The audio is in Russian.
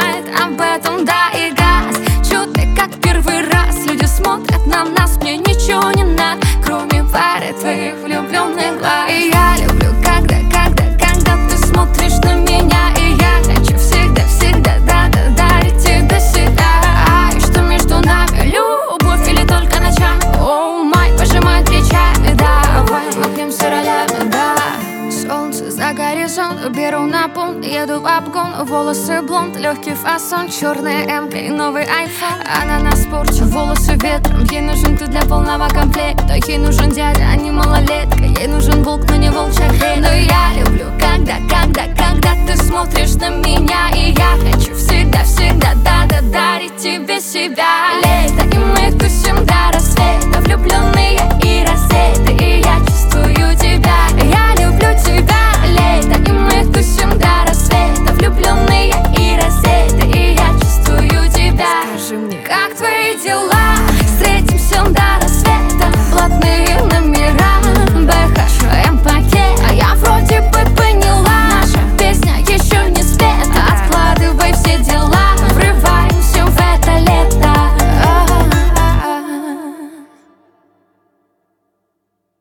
знает об этом, да, и газ. Чудо, как первый раз. Люди смотрят на нас, мне ничего не надо, кроме пары твоих влюбленных глаз. И я люблю, когда ты смотришь на меня. И я хочу всегда дарить тебе себя. А и что между нами, любовь или только ночами? Оу май, пожимай плечами, давай махнемся ролями, да. Солнце за горизонт, беру на пункт, еду в обгон. Волосы блонд, легкий фасон, черная МК и новый айфон. Она нас порчу, волосы ветром. Ей нужен ты для полного комплекта. Ей нужен дядя, а не малолетка. Ей нужен волк, но не волчья хрень. Но я люблю, когда ты смотришь на меня. И я хочу